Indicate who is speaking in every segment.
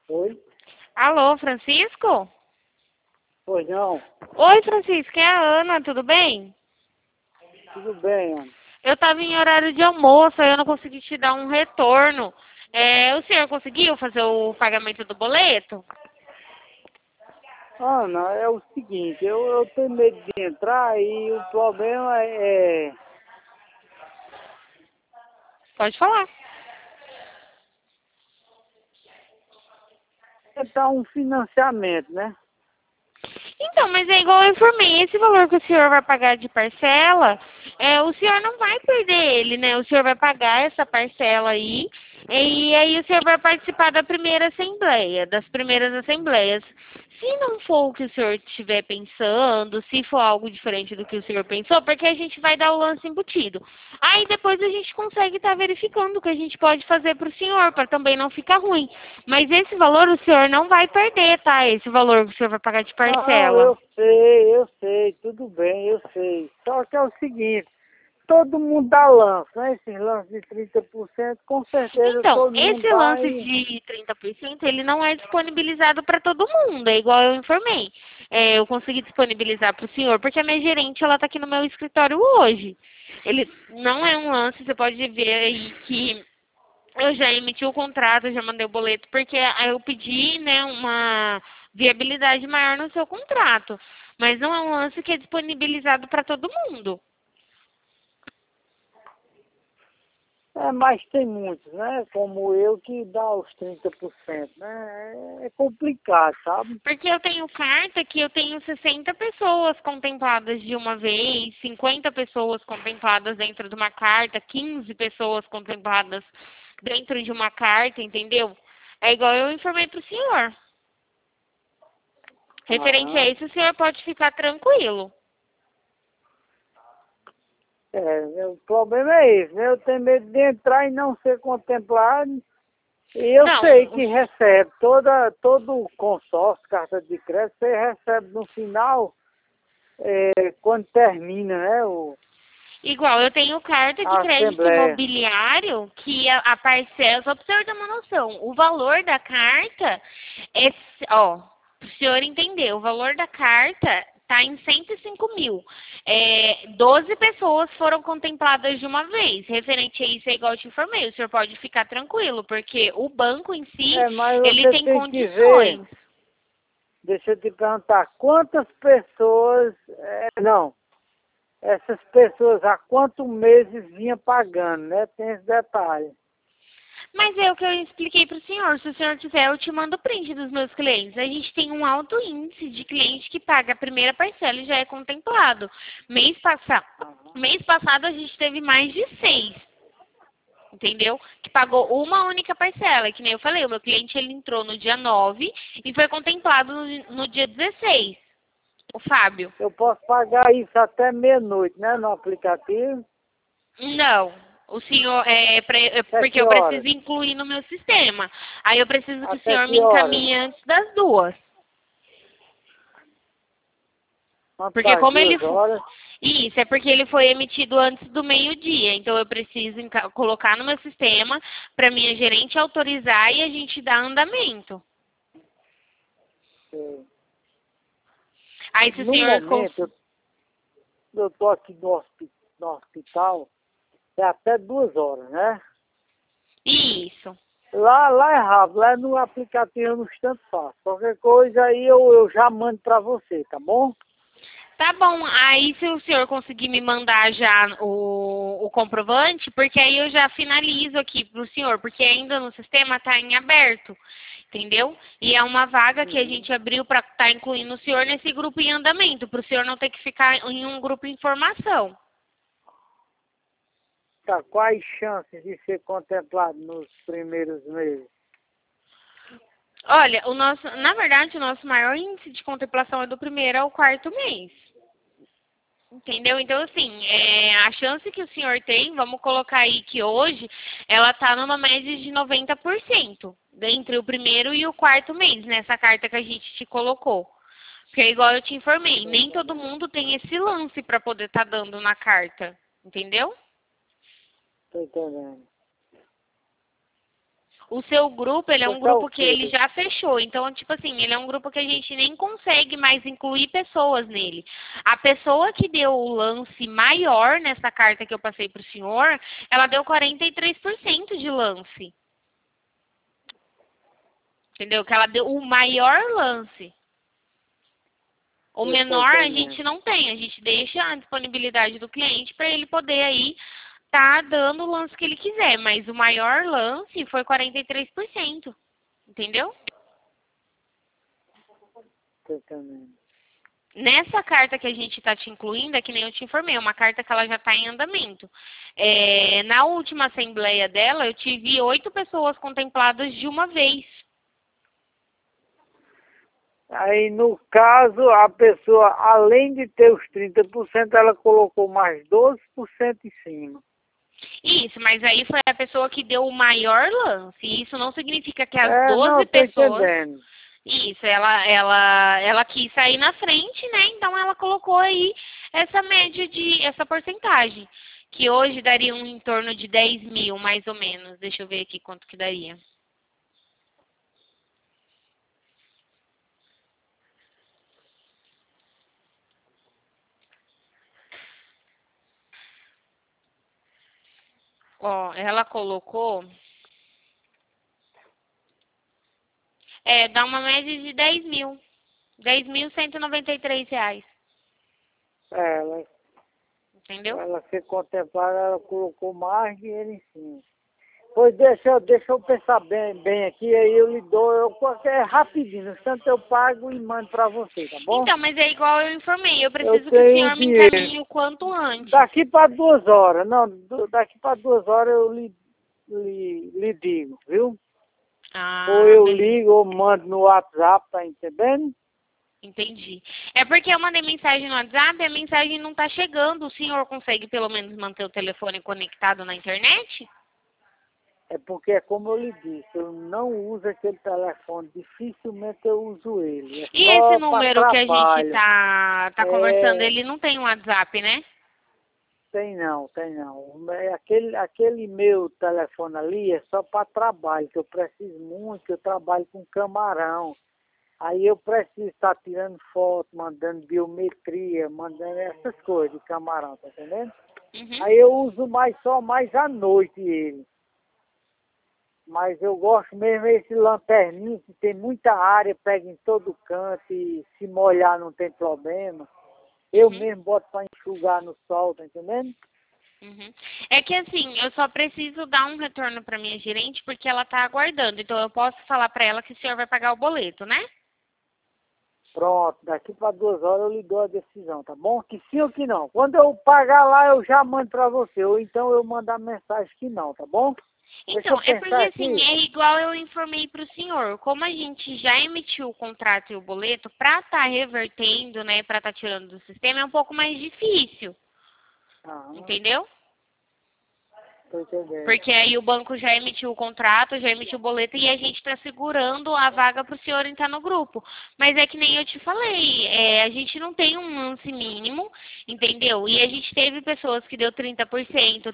Speaker 1: Oi?
Speaker 2: Alô, Francisco?
Speaker 1: Pois não?
Speaker 2: Oi, Francisco, é a Ana, tudo bem?
Speaker 1: Tudo bem, Ana.
Speaker 2: Eu estava em horário de almoço, aí eu não consegui te dar um retorno. O senhor conseguiu fazer o pagamento do boleto?
Speaker 1: Ana, é o seguinte, eu tenho medo de entrar e o problema
Speaker 2: Pode falar.
Speaker 1: é dar um financiamento, né?
Speaker 2: Então, mas é igual eu informei, esse valor que o senhor vai pagar de parcela, o senhor não vai perder ele, né? O senhor vai pagar essa parcela aí, e aí o senhor vai participar da primeira assembleia, das primeiras assembleias. Se não for o que o senhor estiver pensando, se for algo diferente do que o senhor pensou, porque a gente vai dar o lance embutido. Aí depois a gente consegue estar verificando o que a gente pode fazer para o senhor, para também não ficar ruim. Mas esse valor o senhor não vai perder, tá? Esse valor que o senhor vai pagar de
Speaker 1: Não,
Speaker 2: parcela.
Speaker 1: eu sei, tudo bem, eu sei. Só que é o seguinte, todo mundo dá lance, né? Esses lances de 30%, com certeza
Speaker 2: Então,
Speaker 1: todo mundo
Speaker 2: esse
Speaker 1: dá
Speaker 2: lance
Speaker 1: e...
Speaker 2: de 30%, ele não é disponibilizado para todo mundo, é igual eu informei. Eu consegui disponibilizar para o senhor, porque a minha gerente, ela está aqui no meu escritório hoje. Ele não é um lance, você pode ver aí que eu já emiti o contrato, já mandei o boleto, porque eu pedi, né, uma viabilidade maior no seu contrato. Mas não é um lance que é disponibilizado para todo mundo.
Speaker 1: Mas tem muitos, né? Como eu que dá os 30%, né? É complicado, sabe?
Speaker 2: Porque eu tenho carta que eu tenho 60 pessoas contempladas de uma vez, 50 pessoas contempladas dentro de uma carta, 15 pessoas contempladas dentro de uma carta, entendeu? É igual eu informei para o senhor. Referente a
Speaker 1: Aham.
Speaker 2: isso, o senhor pode ficar tranquilo.
Speaker 1: O problema é esse, né? Eu tenho medo de entrar e não ser contemplado. E eu sei
Speaker 2: Não,
Speaker 1: que recebe todo o consórcio, carta de crédito, você recebe no final, quando termina, né?
Speaker 2: igual eu tenho carta de
Speaker 1: A
Speaker 2: crédito
Speaker 1: assembleia.
Speaker 2: imobiliário que a parcela, só para o senhor ter uma noção, o valor da carta é, ó, para o senhor entender, o valor da carta está em 105 mil. 12 pessoas foram contempladas de uma vez. Referente a isso, é igual eu te informei, o senhor pode ficar tranquilo, porque o banco em si,
Speaker 1: Mas
Speaker 2: ele
Speaker 1: você
Speaker 2: tem
Speaker 1: tem que ver,
Speaker 2: condições.
Speaker 1: deixa eu te perguntar, quantas pessoas, não, essas pessoas há quantos meses vinha pagando, né? Tem esse detalhe.
Speaker 2: Mas é o que eu expliquei para o senhor. Se o senhor quiser, eu te mando o print dos meus clientes. A gente tem um alto índice de cliente que paga a primeira parcela e já é contemplado. Mês passado a gente teve mais de 6, entendeu? Que pagou uma única parcela. Que nem eu falei, o meu cliente ele entrou no dia 9 e foi contemplado no dia 16. O Fábio.
Speaker 1: Eu posso pagar isso até meia-noite, né? No aplicativo.
Speaker 2: Não. O senhor,
Speaker 1: Até
Speaker 2: porque
Speaker 1: que
Speaker 2: eu
Speaker 1: horas?
Speaker 2: preciso incluir no meu sistema. Aí eu preciso que o
Speaker 1: Até
Speaker 2: senhor me
Speaker 1: que horas?
Speaker 2: encaminhe antes das 2.
Speaker 1: Antes
Speaker 2: Porque
Speaker 1: das
Speaker 2: como ele...
Speaker 1: 2 horas.
Speaker 2: Isso, é porque ele foi emitido antes do meio-dia. Então eu preciso colocar no meu sistema para minha gerente autorizar e a gente dar andamento.
Speaker 1: eh,
Speaker 2: Aí se o
Speaker 1: No
Speaker 2: senhor...
Speaker 1: momento, eu tô aqui no hospital, é até 2 horas, né?
Speaker 2: Isso.
Speaker 1: Lá é rápido, lá no aplicativo no instante fácil. Qualquer coisa aí eu já mando pra você, tá bom?
Speaker 2: Tá bom, aí se o senhor conseguir me mandar já o comprovante, porque aí eu já finalizo aqui pro senhor, porque ainda no sistema tá em aberto, entendeu? E é uma vaga que a
Speaker 1: Uhum.
Speaker 2: gente abriu para estar incluindo o senhor nesse grupo em andamento, para o senhor não ter que ficar em um grupo em formação.
Speaker 1: Tá, quais chances de ser contemplado nos primeiros meses?
Speaker 2: Olha, na verdade, o nosso maior índice de contemplação é do primeiro ao quarto mês. Entendeu? Então, assim, a chance que o senhor tem, vamos colocar aí que hoje, ela está numa média de 90% entre o primeiro e o quarto mês, nessa carta que a gente te colocou. Porque, igual eu te informei,
Speaker 1: Tô
Speaker 2: nem todo
Speaker 1: entendendo.
Speaker 2: mundo tem esse lance para poder estar dando na carta. Entendeu?
Speaker 1: Tô entendendo.
Speaker 2: O seu grupo, ele é um
Speaker 1: Porque é o
Speaker 2: grupo que
Speaker 1: quê?
Speaker 2: ele já fechou. Então, tipo assim, ele é um grupo que a gente nem consegue mais incluir pessoas nele. A pessoa que deu o lance maior nessa carta que eu passei pro senhor, ela deu 43% de lance. Entendeu? Que ela deu o maior lance. O
Speaker 1: Eu tô
Speaker 2: menor a
Speaker 1: entendendo.
Speaker 2: gente não tem, a gente deixa a disponibilidade do cliente para ele poder aí tá dando o lance que ele quiser, mas o maior lance foi 43%, entendeu?
Speaker 1: Tô entendendo.
Speaker 2: Nessa carta que a gente está te incluindo, é que nem eu te informei, é uma carta que ela já está em andamento. Na última assembleia dela, eu tive 8 pessoas contempladas de uma vez.
Speaker 1: Aí, no caso, a pessoa, além de ter os 30%, ela colocou mais 12% em cima.
Speaker 2: Isso, mas aí foi a pessoa que deu o maior lance. Isso não significa que as
Speaker 1: Não,
Speaker 2: 12
Speaker 1: tô
Speaker 2: pessoas.
Speaker 1: entendendo.
Speaker 2: Isso, ela quis sair na frente, né? Então ela colocou aí essa média essa porcentagem. Que hoje daria em torno de 10 mil, mais ou menos. Deixa eu ver aqui quanto que daria. Ó, ela colocou. Dá uma média de 10 mil. 10.193 reais.
Speaker 1: Ela,
Speaker 2: Entendeu?
Speaker 1: ela ser contemplada, ela colocou mais dinheiro em cima. Pois deixa eu pensar bem aqui, aí eu lhe dou, é rapidinho, no instante eu pago e mando para você, tá bom?
Speaker 2: Então, mas é igual eu informei. Eu
Speaker 1: Eu
Speaker 2: preciso que o
Speaker 1: tenho
Speaker 2: senhor me
Speaker 1: dinheiro.
Speaker 2: encaminhe o quanto antes.
Speaker 1: Daqui para 2 horas, não, daqui para 2 horas eu lhe digo, viu? Ou
Speaker 2: Ah,
Speaker 1: eu
Speaker 2: beleza.
Speaker 1: ligo ou mando no WhatsApp, tá entendendo?
Speaker 2: Entendi. É porque eu mandei mensagem no WhatsApp e a mensagem não está chegando. O senhor consegue pelo menos manter o telefone conectado na internet?
Speaker 1: É porque é como eu lhe disse, eu não uso aquele telefone, dificilmente eu uso ele, é
Speaker 2: E esse
Speaker 1: só para
Speaker 2: número que a gente
Speaker 1: trabalho.
Speaker 2: tá conversando,
Speaker 1: É,
Speaker 2: ele não tem WhatsApp, né?
Speaker 1: tem não, tem não. Aquele meu telefone ali é só para trabalho, que eu preciso muito, que eu trabalho com camarão. Aí eu preciso estar tirando foto, mandando biometria, mandando essas coisas de camarão, tá entendendo?
Speaker 2: Uhum.
Speaker 1: Aí eu uso só mais à noite ele. Mas eu gosto mesmo desse lanterninho, que tem muita área, pega em todo canto e se molhar não tem problema. Eu
Speaker 2: Uhum.
Speaker 1: mesmo boto para enxugar no sol, tá entendendo?
Speaker 2: Uhum. É que assim, eu só preciso dar um retorno para minha gerente porque ela tá aguardando. Então eu posso falar para ela que o senhor vai pagar o boleto, né?
Speaker 1: Pronto, daqui para 2 horas eu lhe dou a decisão, tá bom? Que sim ou que não. Quando eu pagar lá, eu já mando para você. Ou então eu mandar mensagem que não, tá bom? Deixa eu
Speaker 2: Então, é porque
Speaker 1: pensar
Speaker 2: assim,
Speaker 1: aqui.
Speaker 2: é igual eu informei para o senhor, como a gente já emitiu o contrato e o boleto, para estar revertendo, né, para estar tirando do sistema, é um pouco mais difícil,
Speaker 1: Aham,
Speaker 2: entendeu?
Speaker 1: tô entendendo.
Speaker 2: Porque aí o banco já emitiu o contrato, já emitiu o boleto e a gente está segurando a vaga para o senhor entrar no grupo. Mas é que nem eu te falei, a gente não tem um lance mínimo, entendeu? E a gente teve pessoas que deu 30%,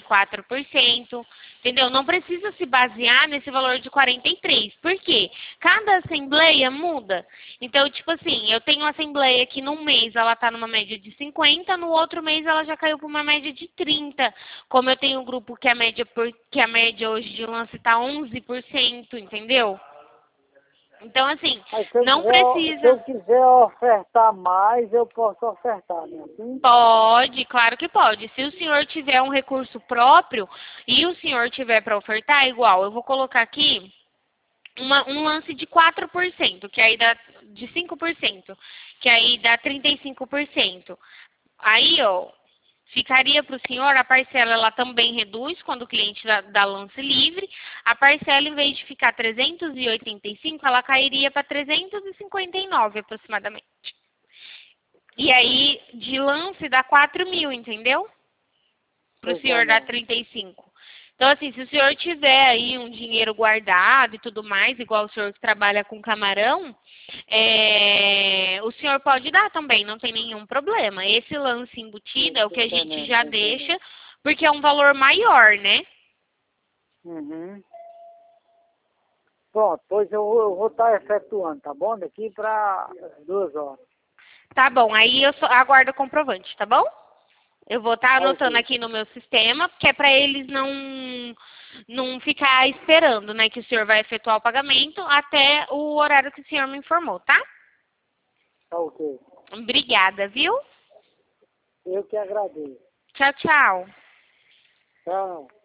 Speaker 2: 34%, entendeu? Não precisa se basear nesse valor de 43%. Por quê? Cada assembleia muda. Então, tipo assim, eu tenho uma assembleia que num mês ela está numa média de 50, no outro mês ela já caiu para uma média de 30. Como eu tenho um grupo que a média hoje de lance está 11%, entendeu? Então, assim,
Speaker 1: Mas
Speaker 2: não
Speaker 1: se eu
Speaker 2: precisa.
Speaker 1: quiser ofertar mais, eu posso ofertar, né? Assim?
Speaker 2: Pode, claro que pode. Se o senhor tiver um recurso próprio e o senhor tiver para ofertar, igual, eu vou colocar aqui um lance de 4%, que aí dá de 5%, que aí dá 35%. Aí, ó, ficaria para o senhor, a parcela ela também reduz quando o cliente dá lance livre. A parcela, em vez de ficar 385, ela cairia para 359 aproximadamente. E aí, de lance dá 4 mil, entendeu? Para o
Speaker 1: Tô
Speaker 2: senhor dar
Speaker 1: entendendo.
Speaker 2: 35. Então, assim, se o senhor tiver aí um dinheiro guardado e tudo mais, igual o senhor que trabalha com camarão, o senhor pode dar também, não tem nenhum problema. Esse lance embutido é o
Speaker 1: Tô
Speaker 2: que a gente
Speaker 1: entendendo,
Speaker 2: já
Speaker 1: tô entendendo.
Speaker 2: deixa, porque é um valor maior, né?
Speaker 1: Uhum. Pronto, pois eu vou estar efetuando, tá bom? Daqui para 2 horas.
Speaker 2: Tá bom, aí eu só aguardo o comprovante, tá bom? Eu vou estar
Speaker 1: Tá
Speaker 2: anotando
Speaker 1: ok.
Speaker 2: aqui no meu sistema, que é para eles não ficar esperando, né, que o senhor vai efetuar o pagamento até o horário que o senhor me informou, tá?
Speaker 1: Tá ok.
Speaker 2: Obrigada, viu?
Speaker 1: Eu que agradeço.
Speaker 2: Tchau, tchau.
Speaker 1: Tchau.